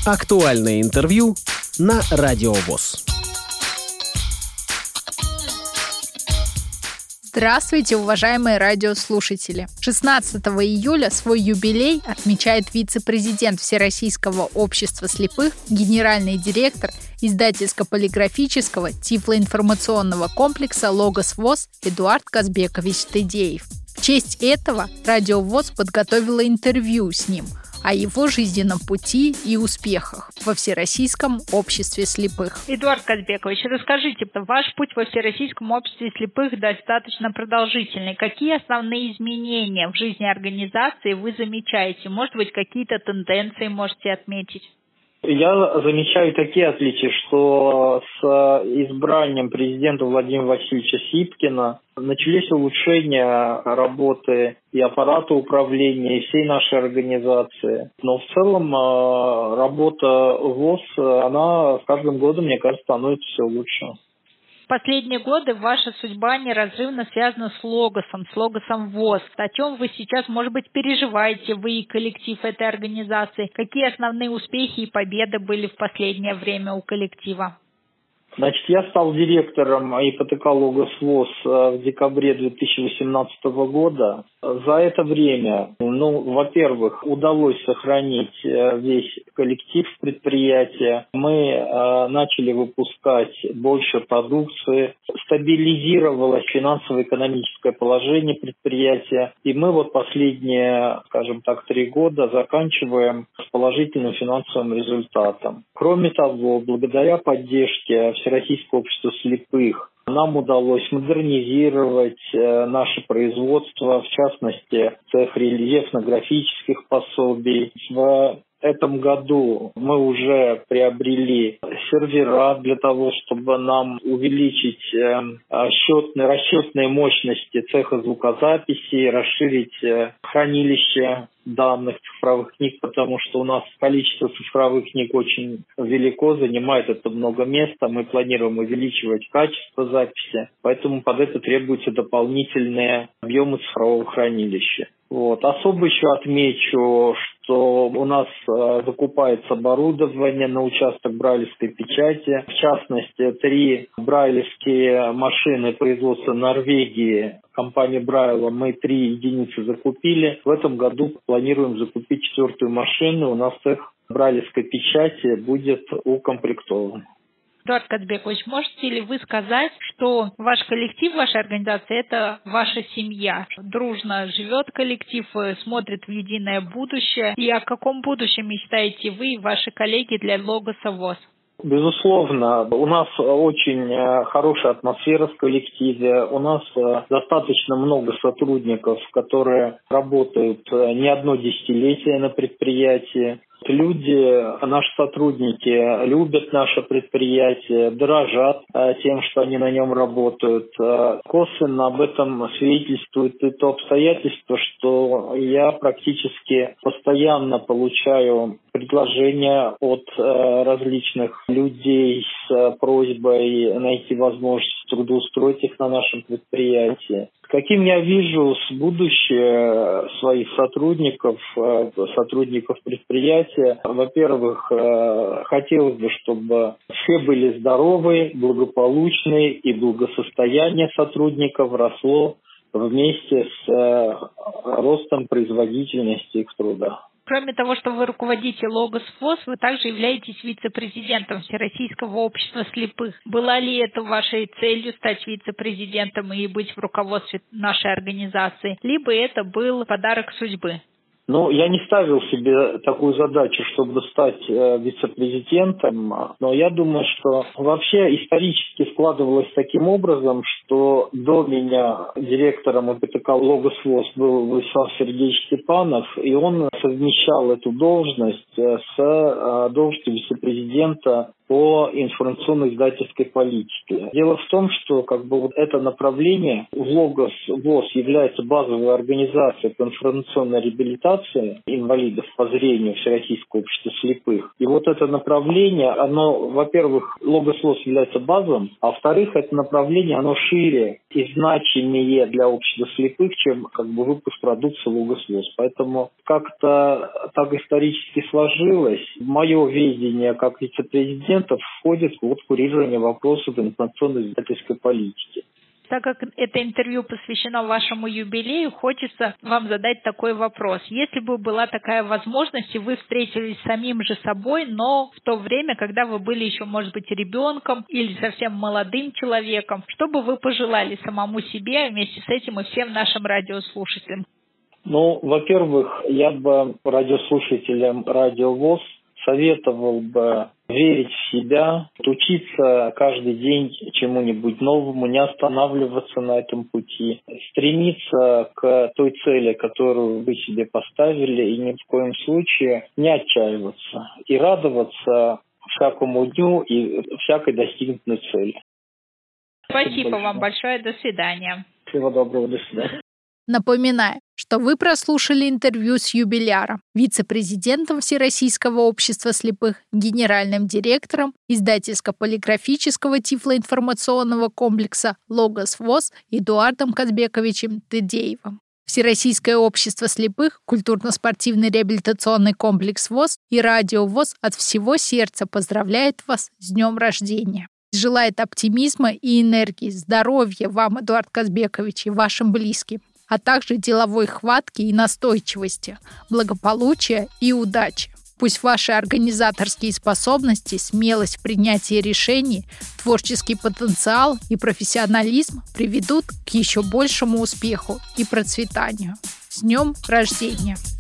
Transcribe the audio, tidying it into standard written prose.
Актуальное интервью на Радио ВОС. Здравствуйте, уважаемые радиослушатели! 16 июля свой юбилей отмечает вице-президент Всероссийского общества слепых, генеральный директор издательско-полиграфического тифлоинформационного комплекса «Логос ВОС» Эдуард Казбекович Тедеев. В честь этого Радио ВОС подготовило интервью с ним о его жизненном пути и успехах во Всероссийском обществе слепых. Эдуард Казбекович, расскажите, ваш путь во Всероссийском обществе слепых достаточно продолжительный. Какие основные изменения в жизни организации вы замечаете? Может быть, какие-то тенденции можете отметить? Я замечаю такие отличия, что с избранием президента Владимира Васильевича Сипкина начались улучшения работы и аппарата управления, и всей нашей организации. Но в целом работа ВОС, она с каждым годом, мне кажется, становится все лучше. В последние годы ваша судьба неразрывно связана с Логосом ВОС. О чем вы сейчас, может быть, переживаете, вы и коллектив этой организации? Какие основные успехи и победы были в последнее время у коллектива? Значит, я стал директором ИПТК «Логос ВОС» в декабре 2018 года. За это время, во-первых, удалось сохранить весь коллектив предприятия. Мы начали выпускать больше продукции, стабилизировалось финансово-экономическое положение предприятия. И мы последние, 3 года заканчиваем с положительным финансовым результатом. Кроме того, благодаря поддержке Всероссийского общества слепых нам удалось модернизировать наше производство, в частности, цех рельефно-графических пособий. В этом году мы уже приобрели сервера для того, чтобы нам увеличить расчетные мощности цеха звукозаписи, расширить хранилище данных цифровых книг, потому что у нас количество цифровых книг очень велико, занимает это много места. Мы планируем увеличивать качество записи, поэтому под это требуются дополнительные объемы цифрового хранилища. Особо еще отмечу, что у нас закупается оборудование на участок брайлевской печати. В частности, 3 брайлевские машины производства Норвегии, компания Брайла, мы 3 единицы закупили. В этом году планируем закупить 4-ю машину. У нас цех брайлевской печати будет укомплектован. Эдуард Казбекович, можете ли вы сказать, что ваш коллектив, ваша организация – это ваша семья? Дружно живет коллектив, смотрит в единое будущее. И о каком будущем мечтаете вы и ваши коллеги для Логоса ВОС? Безусловно, у нас очень хорошая атмосфера в коллективе. У нас достаточно много сотрудников, которые работают не одно десятилетие на предприятии. Люди, наши сотрудники, любят наше предприятие, дорожат тем, что они на нем работают. Косвенно об этом свидетельствует и то обстоятельство, что я практически постоянно получаю предложения от различных людей с просьбой найти возможность трудоустроить их на нашем предприятии. Каким я вижу будущее своих сотрудников предприятия? Во-первых, хотелось бы, чтобы все были здоровы, благополучны и благосостояние сотрудников росло вместе с ростом производительности их труда. Кроме того, что вы руководите Логос ВОС, вы также являетесь вице-президентом Всероссийского общества слепых. Была ли это вашей целью стать вице-президентом и быть в руководстве нашей организации, либо это был подарок судьбы? Я не ставил себе такую задачу, чтобы стать вице-президентом, но я думаю, что вообще исторически складывалось таким образом, что до меня директором ИПТК «Логос ВОС» был Владислав Сергеевич Степанов, и он совмещал эту должность с должностью вице-президента по информационно-издательской политике. Дело в том, что вот это направление Логос ВОС является базовой организацией по информационной реабилитации инвалидов по зрению Всероссийского общества слепых. И вот это направление, оно, во-первых, Логос ВОС является базовым, а во-вторых, это направление, оно шире и значимее для общества слепых, чем выпуск продукции Логос ВОС. Поэтому как-то так исторически сложилось. Мое видение как вице-президента входит в курирование вопросов информационно-издательской политики. Так как это интервью посвящено вашему юбилею, хочется вам задать такой вопрос. Если бы была такая возможность, и вы встретились с самим же собой, но в то время, когда вы были еще, может быть, ребенком или совсем молодым человеком, что бы вы пожелали самому себе, вместе с этим и всем нашим радиослушателям? Во-первых, я бы радиослушателям Радио ВОС советовал бы верить в себя, учиться каждый день чему-нибудь новому, не останавливаться на этом пути, стремиться к той цели, которую вы себе поставили, и ни в коем случае не отчаиваться, и радоваться всякому дню и всякой достигнутой цели. Спасибо вам большое. До свидания. Всего доброго. До свидания. Напоминаю, что вы прослушали интервью с юбиляром, вице-президентом Всероссийского общества слепых, генеральным директором издательско-полиграфического тифлоинформационного комплекса «Логос ВОС» Эдуардом Казбековичем Тедеевым. Всероссийское общество слепых, культурно-спортивный реабилитационный комплекс ВОС и Радио ВОС от всего сердца поздравляет вас с днем рождения. Желает оптимизма и энергии, здоровья вам, Эдуард Казбекович, и вашим близким, а также деловой хватки и настойчивости, благополучия и удачи. Пусть ваши организаторские способности, смелость в принятии решений, творческий потенциал и профессионализм приведут к еще большему успеху и процветанию. С днем рождения!